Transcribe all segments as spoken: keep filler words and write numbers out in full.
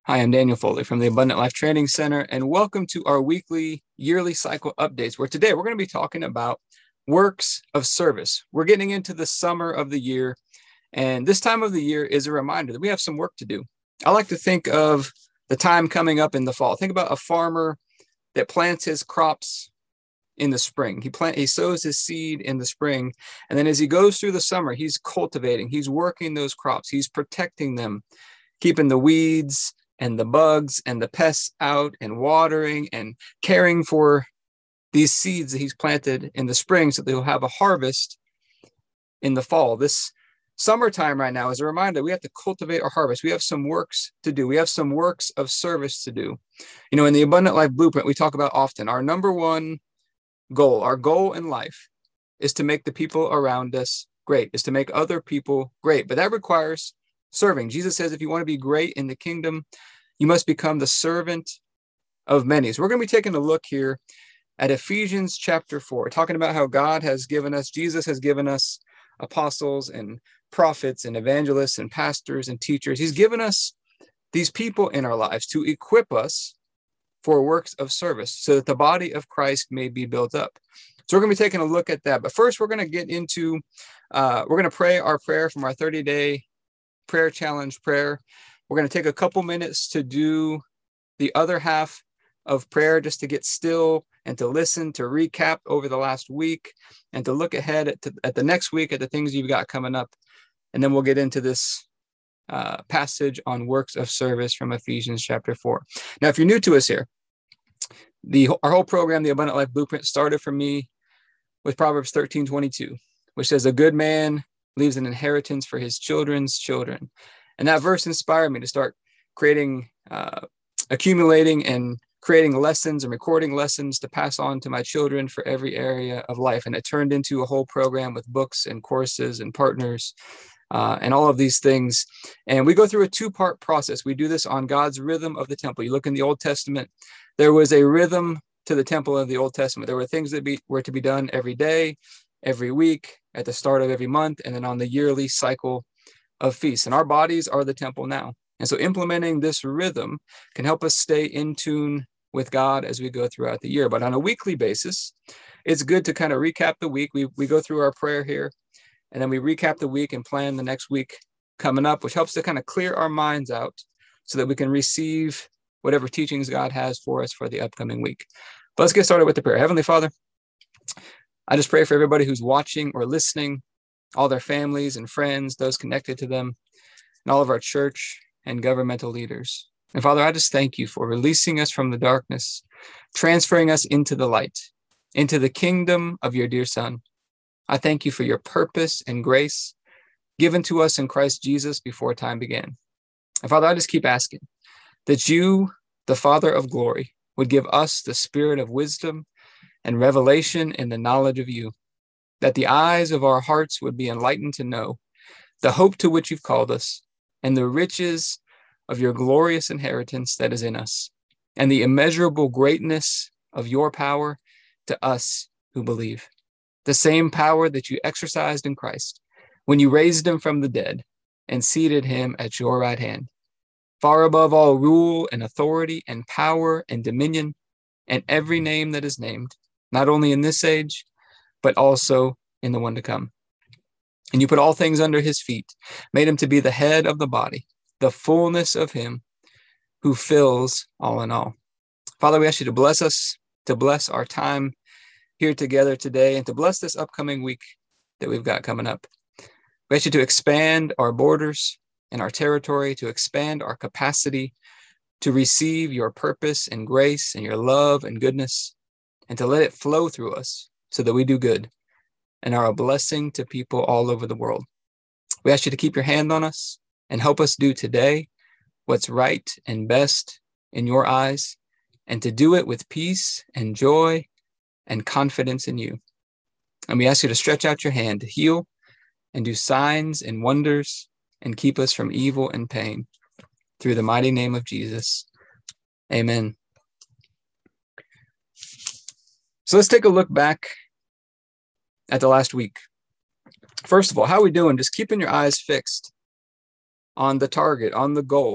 Hi, I'm Daniel Foley from the Abundant Life Training Center, and welcome to our weekly, yearly cycle updates, where today we're going to be talking about works of service. We're getting into the summer of the year, and this time of the year is a reminder that we have some work to do. I like to think of the time coming up in the fall. Think about a farmer that plants his crops in the spring. He plant, he sows his seed in the spring, and then as he goes through the summer, he's cultivating, he's working those crops, he's protecting them, keeping the weeds and the bugs and the pests out, and watering and caring for these seeds that he's planted in the spring so they'll have a harvest in the fall. This summertime right now is a reminder we have to cultivate our harvest. We have some works to do. We have some works of service to do. You know, in the Abundant Life Blueprint, we talk about often our number one goal, our goal in life is to make the people around us great, is to make other people great. But that requires serving. Jesus says, if you want to be great in the kingdom, you must become the servant of many. So we're going to be taking a look here at Ephesians chapter four, talking about how God has given us, Jesus has given us apostles and prophets and evangelists and pastors and teachers. He's given us these people in our lives to equip us for works of service so that the body of Christ may be built up. So we're going to be taking a look at that. But first, we're going to get into, uh, we're going to pray our prayer from our thirty-day prayer challenge prayer. We're going to take a couple minutes to do the other half of prayer, just to get still and to listen, to recap over the last week, and to look ahead at, to, at the next week at the things you've got coming up. And then we'll get into this uh, passage on works of service from Ephesians chapter four. Now, if you're new to us here, the our whole program, the Abundant Life Blueprint, started for me with Proverbs thirteen twenty-two, which says, a good man leaves an inheritance for his children's children. And that verse inspired me to start creating, uh, accumulating and creating lessons and recording lessons to pass on to my children for every area of life. And it turned into a whole program with books and courses and partners uh, and all of these things. And we go through a two-part process. We do this on God's rhythm of the temple. You look in the Old Testament, there was a rhythm to the temple of the Old Testament. There were things that be, were to be done every day, every week, at the start of every month, and then on the yearly cycle of feasts. And our bodies are the temple now. And so implementing this rhythm can help us stay in tune with God as we go throughout the year. But on a weekly basis, it's good to kind of recap the week. We, we go through our prayer here, and then we recap the week and plan the next week coming up, which helps to kind of clear our minds out so that we can receive whatever teachings God has for us for the upcoming week. But let's get started with the prayer. Heavenly Father, I just pray for everybody who's watching or listening, all their families and friends, those connected to them, and all of our church and governmental leaders. And Father, I just thank you for releasing us from the darkness, transferring us into the light, into the kingdom of your dear Son. I thank you for your purpose and grace given to us in Christ Jesus before time began. And Father, I just keep asking that you, the Father of glory, would give us the spirit of wisdom and revelation in the knowledge of you, that the eyes of our hearts would be enlightened to know the hope to which you've called us, and the riches of your glorious inheritance that is in us, and the immeasurable greatness of your power to us who believe. The same power that you exercised in Christ when you raised him from the dead and seated him at your right hand, far above all rule and authority and power and dominion and every name that is named, not only in this age, but also in the one to come. And you put all things under his feet, made him to be the head of the body, the fullness of him who fills all in all. Father, we ask you to bless us, to bless our time here together today, and to bless this upcoming week that we've got coming up. We ask you to expand our borders and our territory, to expand our capacity to receive your purpose and grace and your love and goodness, and to let it flow through us so that we do good and are a blessing to people all over the world. We ask you to keep your hand on us and help us do today what's right and best in your eyes, and to do it with peace and joy and confidence in you. And we ask you to stretch out your hand to heal and do signs and wonders and keep us from evil and pain. Through the mighty name of Jesus. Amen. So let's take a look back at the last week. First of all, how are we doing? Just keeping your eyes fixed on the target, on the goal,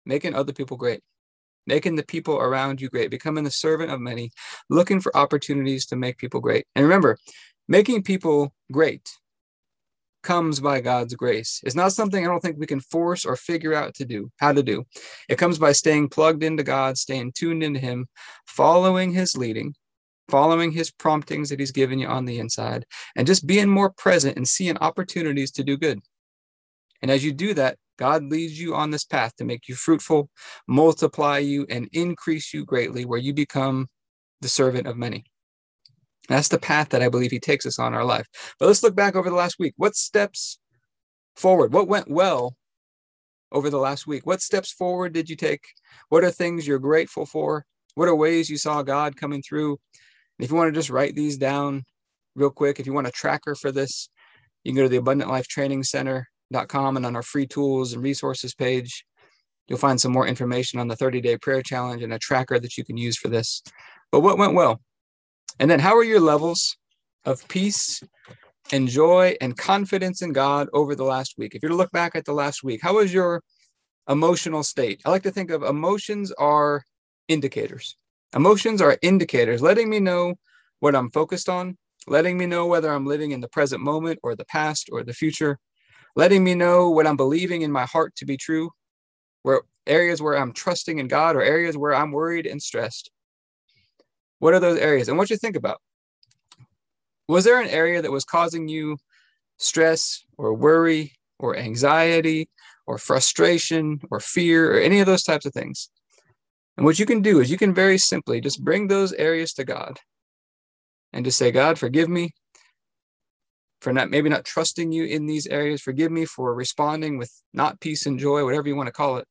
making other people great, making the people around you great, becoming the servant of many, looking for opportunities to make people great. And remember, making people great comes by God's grace. It's not something I don't think we can force or figure out to do, how to do. It comes by staying plugged into God, staying tuned into him, following his leading, following his promptings that he's given you on the inside, and just being more present and seeing opportunities to do good. And as you do that, God leads you on this path to make you fruitful, multiply you, and increase you greatly, where you become the servant of many. That's the path that I believe he takes us on in our life. But let's look back over the last week. What steps forward? What went well over the last week? What steps forward did you take? What are things you're grateful for? What are ways you saw God coming through? And if you want to just write these down real quick, if you want a tracker for this, you can go to the abundant life training center dot com, and on our free tools and resources page, you'll find some more information on the thirty-day prayer challenge and a tracker that you can use for this. But what went well? And then how are your levels of peace and joy and confidence in God over the last week? If you're to look back at the last week, how was your emotional state? I like to think of emotions are indicators. Emotions are indicators, letting me know what I'm focused on, letting me know whether I'm living in the present moment or the past or the future, letting me know what I'm believing in my heart to be true, where areas where I'm trusting in God or areas where I'm worried and stressed. What are those areas? And what you think about? Was there an area that was causing you stress or worry or anxiety or frustration or fear or any of those types of things? And what you can do is you can very simply just bring those areas to God and just say, God, forgive me for not maybe not trusting you in these areas. Forgive me for responding with not peace and joy, whatever you want to call it.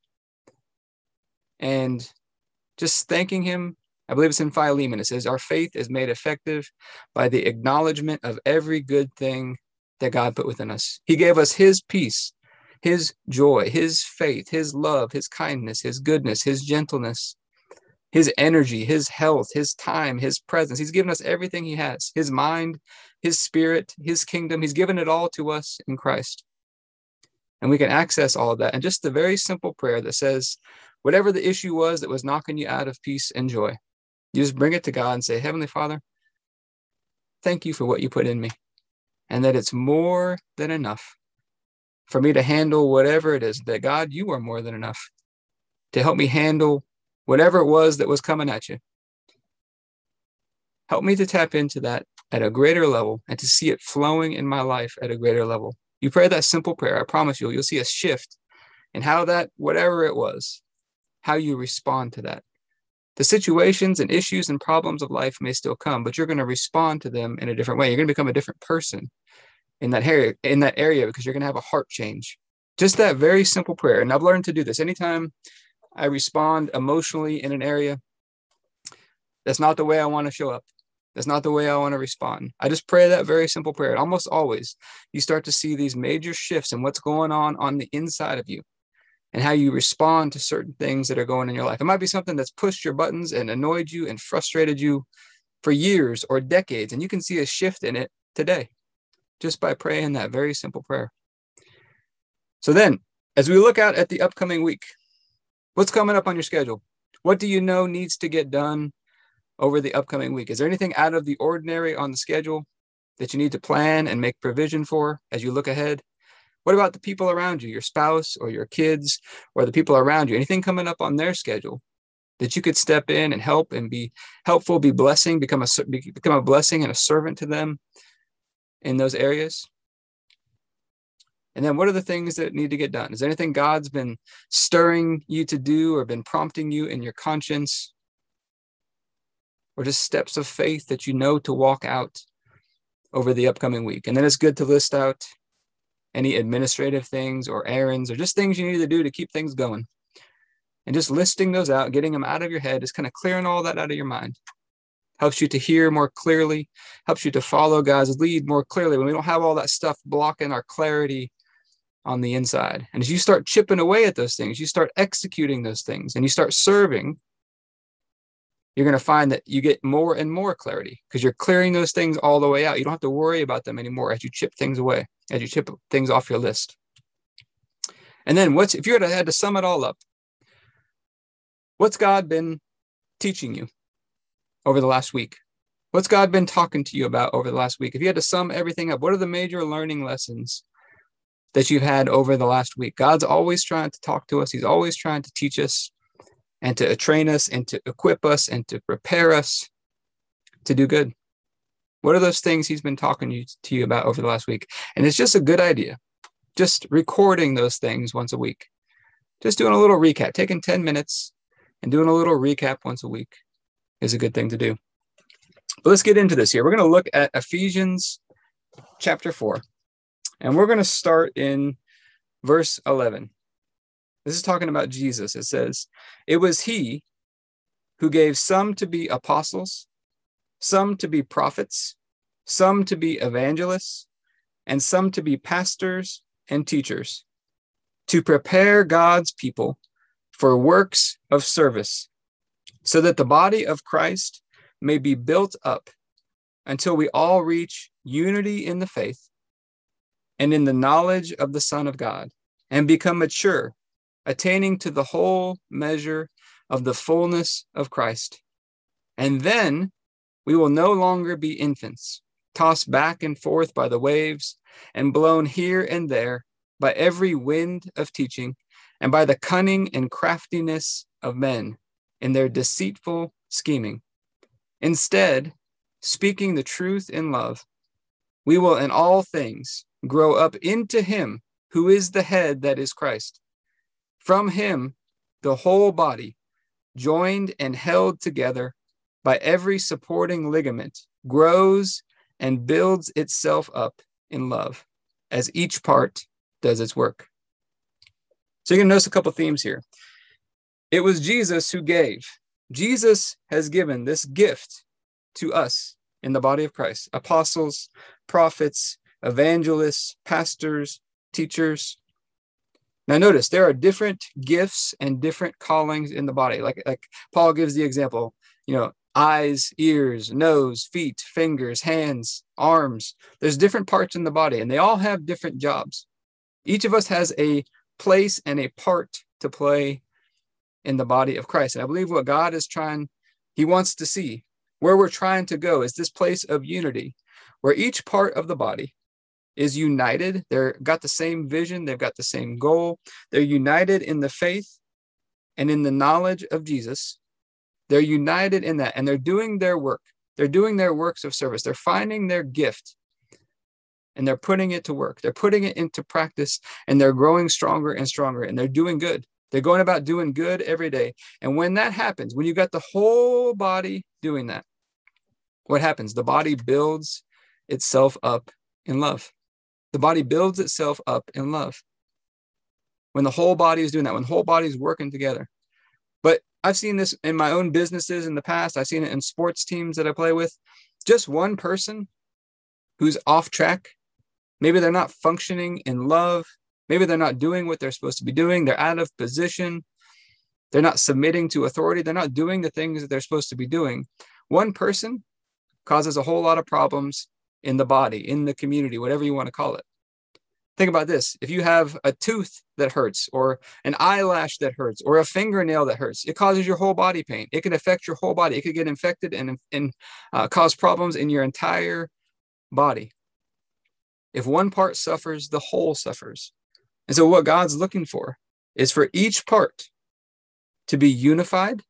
And just thanking him. I believe it's in Philemon. It says, our faith is made effective by the acknowledgement of every good thing that God put within us. He gave us his peace, his joy, his faith, his love, his kindness, his goodness, his gentleness, his energy, his health, his time, his presence. He's given us everything he has, his mind, his spirit, his kingdom. He's given it all to us in Christ. And we can access all of that. And just the very simple prayer that says, whatever the issue was that was knocking you out of peace and joy, you just bring it to God and say, Heavenly Father, thank you for what you put in me, and that it's more than enough for me to handle whatever it is. That God, you are more than enough to help me handle whatever it was that was coming at you. Help me to tap into that at a greater level and to see it flowing in my life at a greater level. You pray that simple prayer, I promise you, you'll see a shift in how that, whatever it was, how you respond to that. The situations and issues and problems of life may still come, but you're going to respond to them in a different way. You're going to become a different person in that area, in that area, because you're going to have a heart change. Just that very simple prayer. And I've learned to do this. Anytime I respond emotionally in an area, that's not the way I want to show up. That's not the way I want to respond. I just pray that very simple prayer. And almost always, you start to see these major shifts in what's going on on the inside of you, and how you respond to certain things that are going in your life. It might be something that's pushed your buttons and annoyed you and frustrated you for years or decades, and you can see a shift in it today just by praying that very simple prayer. So then, as we look out at the upcoming week, what's coming up on your schedule? What do you know needs to get done over the upcoming week? Is there anything out of the ordinary on the schedule that you need to plan and make provision for as you look ahead? What about the people around you, your spouse or your kids or the people around you? Anything coming up on their schedule that you could step in and help and be helpful, be blessing, become a, become a blessing and a servant to them in those areas? And then what are the things that need to get done? Is there anything God's been stirring you to do or been prompting you in your conscience? Or just steps of faith that you know to walk out over the upcoming week? And then it's good to list out any administrative things or errands or just things you need to do to keep things going. And just listing those out, getting them out of your head, is kind of clearing all that out of your mind. Helps you to hear more clearly, helps you to follow God's lead more clearly when we don't have all that stuff blocking our clarity on the inside. And as you start chipping away at those things, you start executing those things, and you start serving, you're going to find that you get more and more clarity because you're clearing those things all the way out. You don't have to worry about them anymore as you chip things away, as you chip things off your list. And then what's, if you had to, had to sum it all up, What's God been teaching you over the last week? What's God been talking to you about over the last week? If you had to sum everything up, what are the major learning lessons that you've had over the last week? God's always trying to talk to us. He's always trying to teach us and to train us and to equip us and to prepare us to do good. What are those things he's been talking to you about over the last week? And it's just a good idea. Just recording those things once a week. Just doing a little recap, taking ten minutes and doing a little recap once a week is a good thing to do. But let's get into this here. We're going to look at Ephesians chapter four, and we're going to start in verse eleven. This is talking about Jesus. It says, "It was he who gave some to be apostles, some to be prophets, some to be evangelists, and some to be pastors and teachers, to prepare God's people for works of service, so that the body of Christ may be built up until we all reach unity in the faith and in the knowledge of the Son of God, and become mature, attaining to the whole measure of the fullness of Christ. And then we will no longer be infants, tossed back and forth by the waves and blown here and there by every wind of teaching and by the cunning and craftiness of men in their deceitful scheming. Instead, speaking the truth in love, we will in all things grow up into him who is the head, that is Christ. From him, the whole body, joined and held together by every supporting ligament, grows and builds itself up in love as each part does its work." So you're going to notice a couple themes here. It was Jesus who gave. Jesus has given this gift to us in the body of Christ: apostles, prophets, evangelists, pastors, teachers. Now notice there are different gifts and different callings in the body. Like, like Paul gives the example, you know, eyes, ears, nose, feet, fingers, hands, arms. There's different parts in the body, and they all have different jobs. Each of us has a place and a part to play in the body of Christ. And I believe what God is trying, he wants to see, where we're trying to go is this place of unity, where each part of the body is united. They're got the same vision. They've got the same goal. They're united in the faith and in the knowledge of Jesus. They're united in that, and they're doing their work. They're doing their works of service. They're finding their gift, and they're putting it to work. They're putting it into practice, and they're growing stronger and stronger, and they're doing good. They're going about doing good every day. And when that happens, when you've got the whole body doing that, what happens? The body builds itself up in love. The body builds itself up in love. When the whole body is doing that, when the whole body is working together. But I've seen this in my own businesses in the past. I've seen it in sports teams that I play with. Just one person who's off track. Maybe they're not functioning in love. Maybe they're not doing what they're supposed to be doing. They're out of position. They're not submitting to authority. They're not doing the things that they're supposed to be doing. One person causes a whole lot of problems in the body, in the community, whatever you want to call it. Think about this. If you have a tooth that hurts, or an eyelash that hurts, or a fingernail that hurts, it causes your whole body pain. It can affect your whole body. It could get infected and, and uh, cause problems in your entire body. If one part suffers, the whole suffers. And so what God's looking for is for each part to be unified,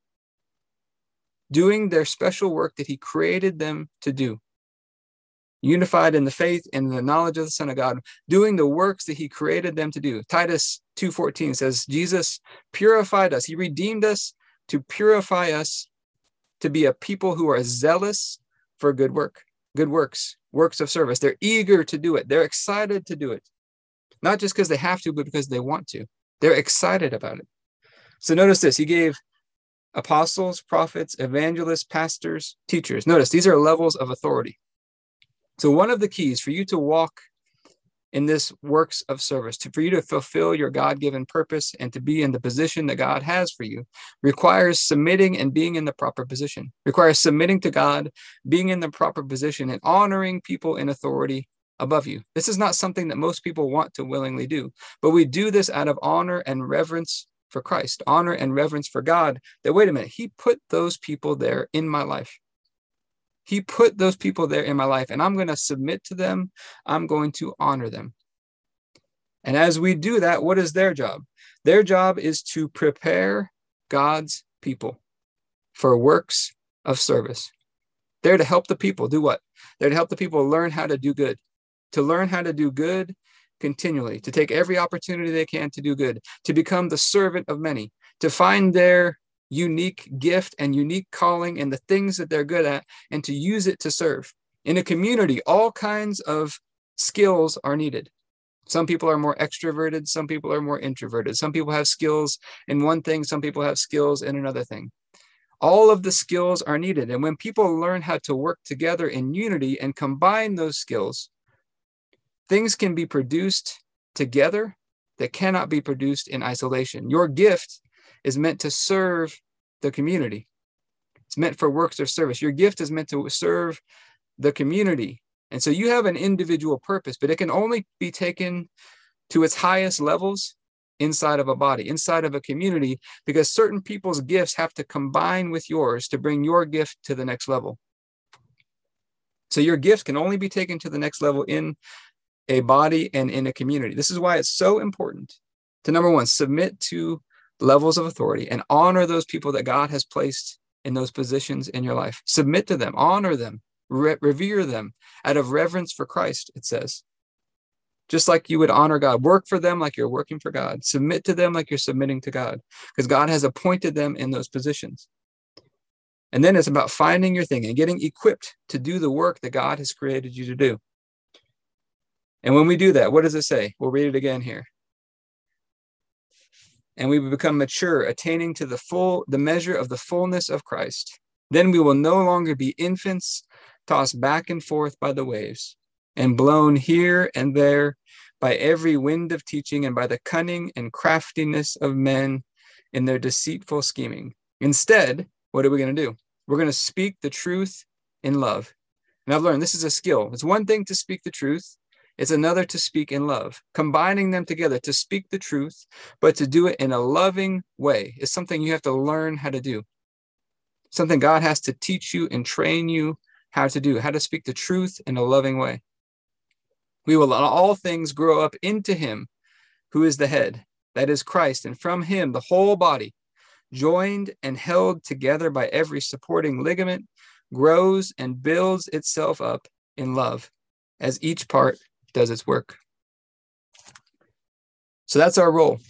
doing their special work that he created them to do. Unified in the faith and the knowledge of the Son of God, doing the works that he created them to do. Titus two fourteen says, Jesus purified us. He redeemed us to purify us, to be a people who are zealous for good work, good works, works of service. They're eager to do it. They're excited to do it. Not just because they have to, but because they want to. They're excited about it. So notice this. He gave apostles, prophets, evangelists, pastors, teachers. Notice these are levels of authority. So one of the keys for you to walk in this works of service, to, for you to fulfill your God-given purpose and to be in the position that God has for you, requires submitting and being in the proper position, requires submitting to God, being in the proper position, and honoring people in authority above you. This is not something that most people want to willingly do, but we do this out of honor and reverence for Christ, honor and reverence for God, that wait a minute, he put those people there in my life. He put those people there in my life, and I'm going to submit to them. I'm going to honor them. And as we do that, what is their job? Their job is to prepare God's people for works of service. They're to help the people do what? They're to help the people learn how to do good, to learn how to do good continually, to take every opportunity they can to do good, to become the servant of many, to find their unique gift and unique calling and the things that they're good at, and to use it to serve. In a community, all kinds of skills are needed. Some people are more extroverted, some people are more introverted. Some people have skills in one thing, some people have skills in another thing. All of the skills are needed. And when people learn how to work together in unity and combine those skills, things can be produced together that cannot be produced in isolation. Your gift is meant to serve the community. It's meant for works of service. Your gift is meant to serve the community. And so you have an individual purpose, but it can only be taken to its highest levels inside of a body, inside of a community, because certain people's gifts have to combine with yours to bring your gift to the next level. So your gift can only be taken to the next level in a body and in a community. This is why it's so important to, number one, submit to levels of authority and honor those people that God has placed in those positions in your life. Submit to them, honor them, re- revere them out of reverence for Christ, it says. Just like you would honor God, work for them like you're working for God. Submit to them like you're submitting to God, because God has appointed them in those positions. And then it's about finding your thing and getting equipped to do the work that God has created you to do. And when we do that, what does it say? We'll read it again here. And we will become mature, attaining to the full, the measure of the fullness of Christ. Then we will no longer be infants, tossed back and forth by the waves, and blown here and there by every wind of teaching and by the cunning and craftiness of men in their deceitful scheming. Instead, what are we going to do? We're going to speak the truth in love. And I've learned this is a skill. It's one thing to speak the truth. It's another to speak in love. Combining them together to speak the truth, but to do it in a loving way is something you have to learn how to do. Something God has to teach you and train you how to do, how to speak the truth in a loving way. We will in all things grow up into him who is the head, that is Christ, and from him the whole body, joined and held together by every supporting ligament, grows and builds itself up in love as each part does its work. So that's our role.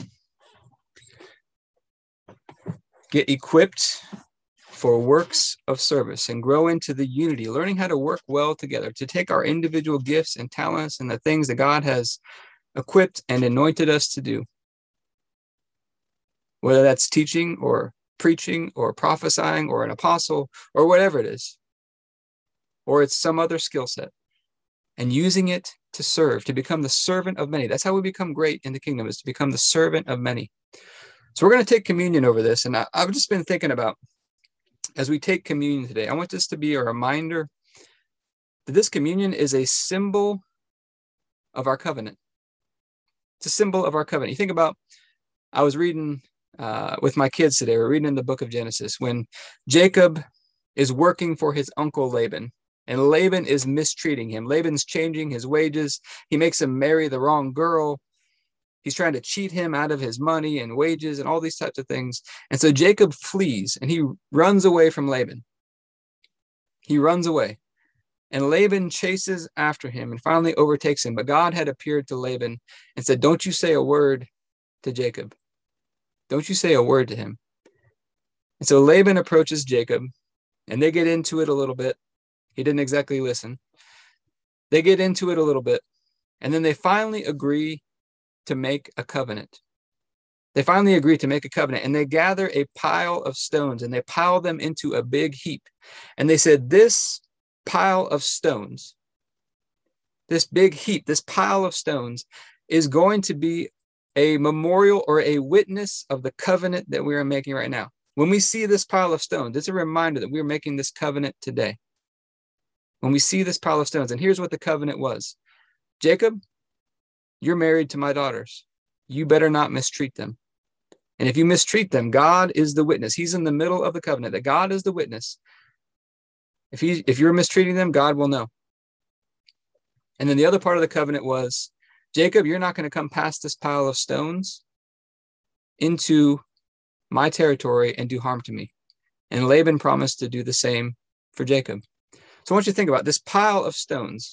Get equipped for works of service and grow into the unity, learning how to work well together, to take our individual gifts and talents and the things that God has equipped and anointed us to do, whether that's teaching or preaching or prophesying or an apostle or whatever it is, or it's some other skill set, and using it to serve, to become the servant of many. That's how we become great in the kingdom, is to become the servant of many. So we're going to take communion over this. And I, I've just been thinking about, as we take communion today, I want this to be a reminder that this communion is a symbol of our covenant. It's a symbol of our covenant. You think about, I was reading uh, with my kids today, we're reading in the book of Genesis, when Jacob is working for his uncle Laban, and Laban is mistreating him. Laban's changing his wages. He makes him marry the wrong girl. He's trying to cheat him out of his money and wages and all these types of things. And so Jacob flees and he runs away from Laban. He runs away. And Laban chases after him and finally overtakes him. But God had appeared to Laban and said, don't you say a word to Jacob. Don't you say a word to him. And so Laban approaches Jacob and they get into it a little bit. He didn't exactly listen. They get into it a little bit. And then they finally agree to make a covenant. They finally agree to make a covenant, and they gather a pile of stones and they pile them into a big heap. And they said, this pile of stones, this big heap, this pile of stones is going to be a memorial or a witness of the covenant that we are making right now. When we see this pile of stones, it's a reminder that we're making this covenant today. When we see this pile of stones, and here's what the covenant was. Jacob, you're married to my daughters. You better not mistreat them. And if you mistreat them, God is the witness. He's in the middle of the covenant, that God is the witness. If he, if you're mistreating them, God will know. And then the other part of the covenant was, Jacob, you're not going to come past this pile of stones into my territory and do harm to me. And Laban promised to do the same for Jacob. So I want you to think about this pile of stones.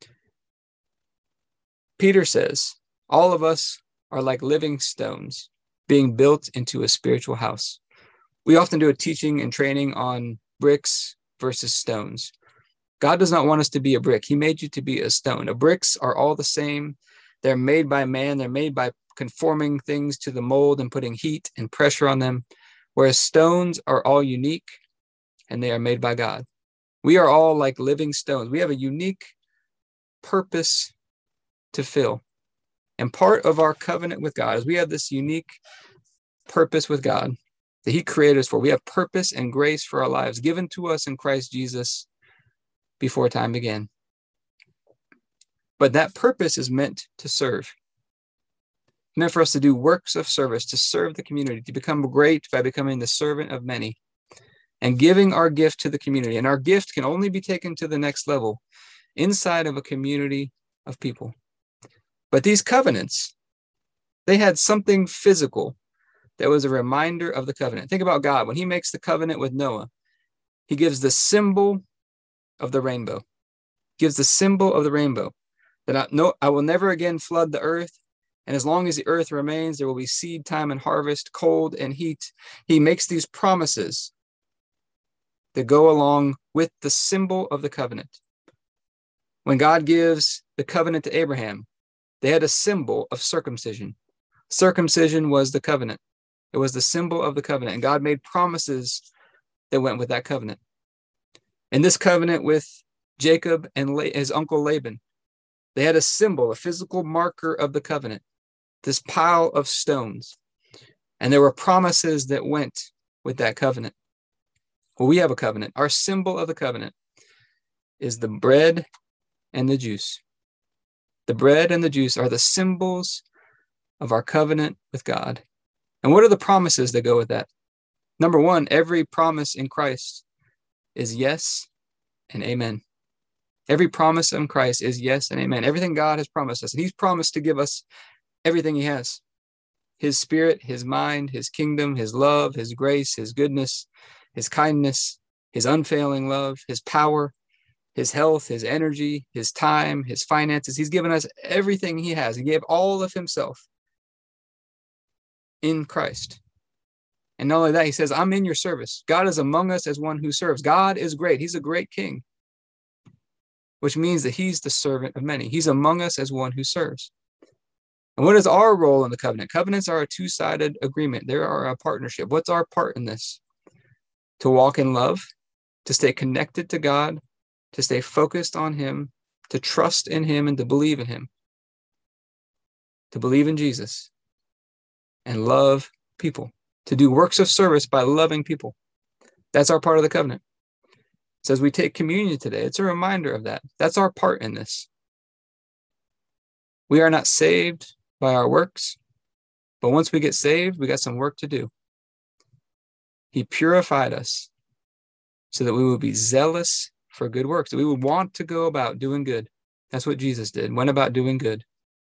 Peter says, all of us are like living stones being built into a spiritual house. We often do a teaching and training on bricks versus stones. God does not want us to be a brick. He made you to be a stone. The bricks are all the same. They're made by man. They're made by conforming things to the mold and putting heat and pressure on them, whereas stones are all unique and they are made by God. We are all like living stones. We have a unique purpose to fill. And part of our covenant with God is we have this unique purpose with God that he created us for. We have purpose and grace for our lives given to us in Christ Jesus before time began. But that purpose is meant to serve. It's meant for us to do works of service, to serve the community, to become great by becoming the servant of many and giving our gift to the community. And our gift can only be taken to the next level inside of a community of people. But these covenants, they had something physical that was a reminder of the covenant. Think about God. When he makes the covenant with Noah, he gives the symbol of the rainbow, gives the symbol of the rainbow that I, no, I will never again flood the earth. And as long as the earth remains, there will be seed time and harvest, cold and heat. He makes these promises that go along with the symbol of the covenant. When God gives the covenant to Abraham, they had a symbol of circumcision. Circumcision was the covenant. It was the symbol of the covenant. And God made promises that went with that covenant. And this covenant with Jacob and his uncle Laban, they had a symbol, a physical marker of the covenant, this pile of stones. And there were promises that went with that covenant. Well, we have a covenant. Our symbol of the covenant is the bread and the juice. The bread and the juice are the symbols of our covenant with God. And what are the promises that go with that? Number one, every promise in Christ is yes and amen. Every promise in Christ is yes and amen. Everything God has promised us. And he's promised to give us everything he has. His spirit, his mind, his kingdom, his love, his grace, his goodness, his kindness, his unfailing love, his power, his health, his energy, his time, his finances. He's given us everything he has. He gave all of himself in Christ. And not only that, he says, I'm in your service. God is among us as one who serves. God is great. He's a great king, which means that he's the servant of many. He's among us as one who serves. And what is our role in the covenant? Covenants are a two-sided agreement. They are a partnership. What's our part in this? To walk in love, to stay connected to God, to stay focused on him, to trust in him and to believe in him, to believe in Jesus and love people, to do works of service by loving people. That's our part of the covenant. So as we take communion today, it's a reminder of that. That's our part in this. We are not saved by our works, but once we get saved, we got some work to do. He purified us so that we would be zealous for good works, that we would want to go about doing good. That's what Jesus did, went about doing good.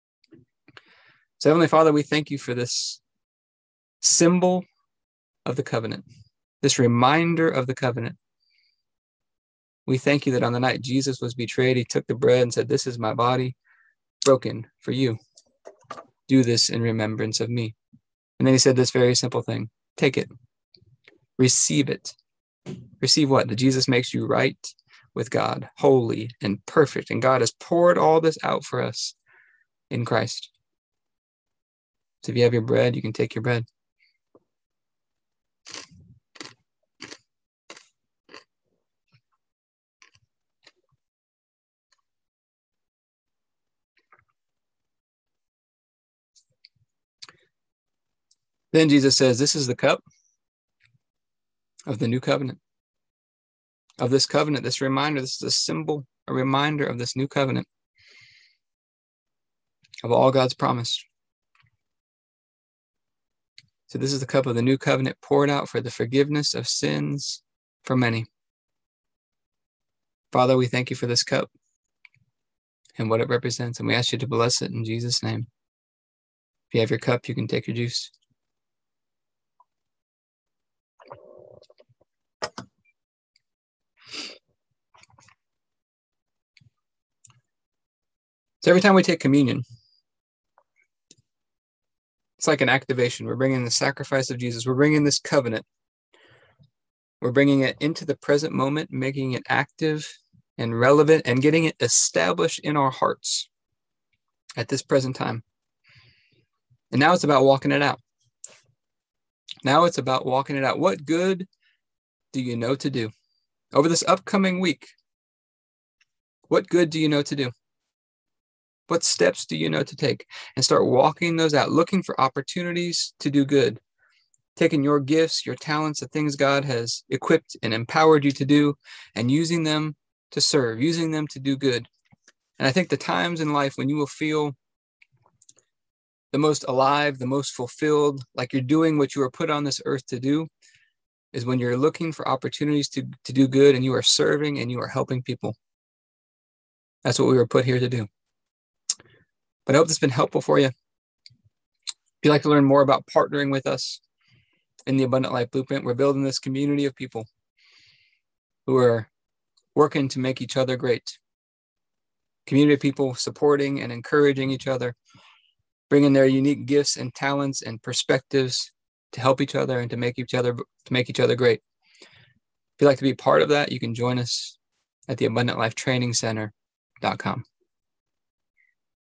So Heavenly Father, we thank you for this symbol of the covenant, this reminder of the covenant. We thank you that on the night Jesus was betrayed, he took the bread and said, this is my body broken for you. Do this in remembrance of me. And then he said this very simple thing, take it, receive it. Receive what? That Jesus makes you right with God, holy and perfect. And God has poured all this out for us in Christ. So if you have your bread, you can take your bread. Then Jesus says, this is the cup of the new covenant. Of this covenant, this reminder, this is a symbol, a reminder of this new covenant, of all God's promise. So this is the cup of the new covenant poured out for the forgiveness of sins for many. Father, we thank you for this cup and what it represents, and we ask you to bless it in Jesus' name. If you have your cup, you can take your juice. So every time we take communion, it's like an activation. We're bringing the sacrifice of Jesus. We're bringing this covenant. We're bringing it into the present moment, making it active and relevant, and getting it established in our hearts at this present time. And now it's about walking it out. Now it's about walking it out. What good do you know to do? Over this upcoming week, what good do you know to do? What steps do you know to take? And start walking those out, looking for opportunities to do good, taking your gifts, your talents, the things God has equipped and empowered you to do, and using them to serve, using them to do good. And I think the times in life when you will feel the most alive, the most fulfilled, like you're doing what you were put on this earth to do, is when you're looking for opportunities to, to do good, and you are serving and you are helping people. That's what we were put here to do. But I hope this has been helpful for you. If you'd like to learn more about partnering with us in the Abundant Life Blueprint, we're building this community of people who are working to make each other great. Community of people supporting and encouraging each other, bringing their unique gifts and talents and perspectives to help each other and to make each other to make each other great. If you'd like to be part of that, you can join us at the abundant life training center dot com.